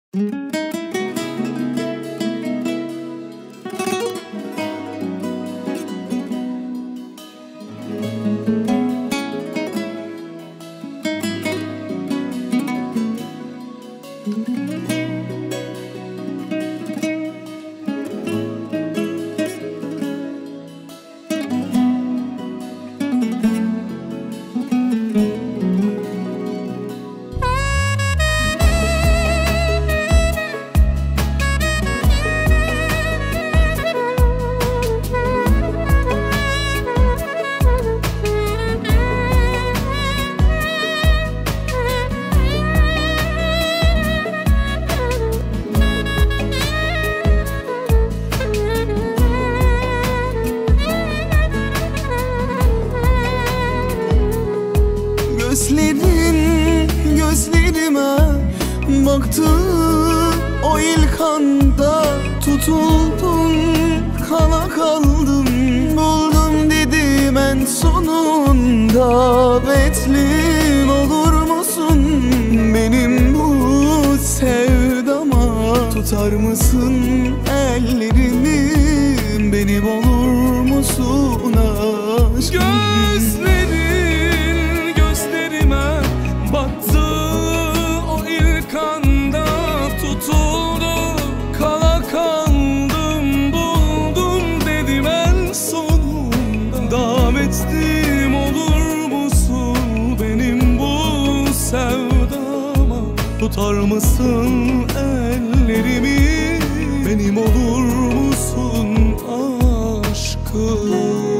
Gözlerin gözlerime baktı, o ilk anda tutuldum, kala kaldım. Buldum dedim en sonunda, betlim olur musun benim bu sevdama? Tutar mısın ellerimi, benim olur musun aşkım? Baktı, o ilk anda tutuldu, kala kaldım. Buldum dedim en sonunda, davetlim olur musun benim bu sevdama? Tutar mısın ellerimi, benim olur musun aşkım?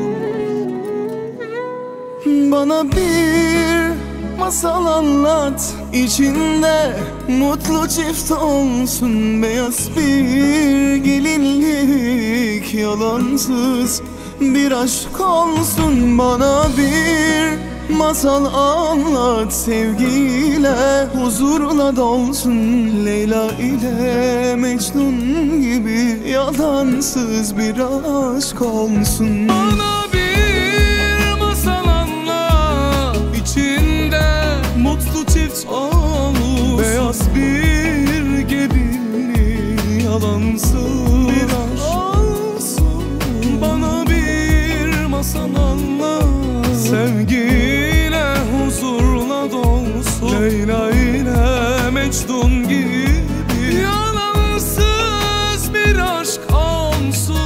Bana bir masal anlat, içinde mutlu çift olsun. Beyaz bir gelinlik, yalansız bir aşk olsun. Bana bir masal anlat, sevgiyle huzurla dolsun. Leyla ile Mecnun gibi yalansız bir aşk olsun. Bana bir masal anlat, içinde mutlu çift olur. Beyaz bir gelinlik, yalansız bir aşk olsun. Bana bir masal anlat, sevgiyle huzurla dolsun. Leyla ile Mecnun gibi yalansız bir aşk olsun.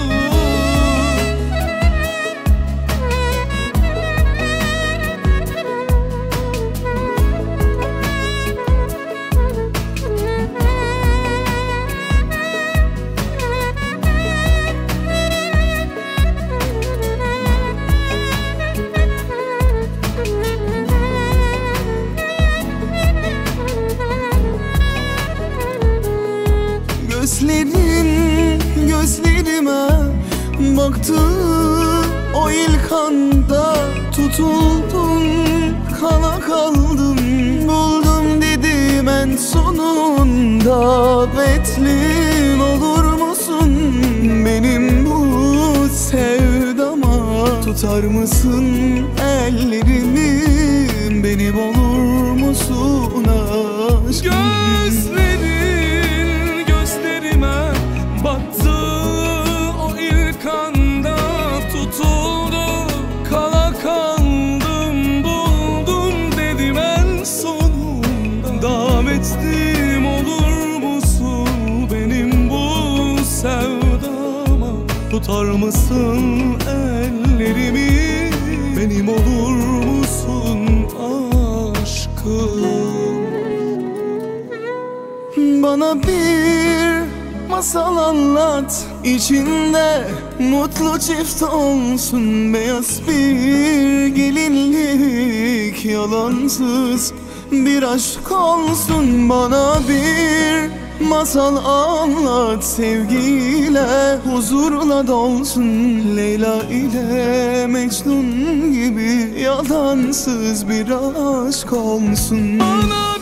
Gözlerin gözlerime baktı, o ilk anda tutuldum, kala kaldım. Buldum dedim en sonunda, betlim olur musun benim bu sevdama? Tutar mısın ellerimi, benim olur musun aşkım? Baktı, o ilk anda tutuldu, kala kaldım. Buldum dedim en sonunda, davetlim olur musun benim bu sevdama? Tutar mısın ellerimi, benim olur musun aşkım? Bana bir masal anlat, içinde mutlu çift olsun. Beyaz bir gelinlik, yalansız bir aşk olsun. Bana bir masal anlat, sevgiyle huzurla dolsun. Leyla ile Mecnun gibi yalansız bir aşk olsun. Bana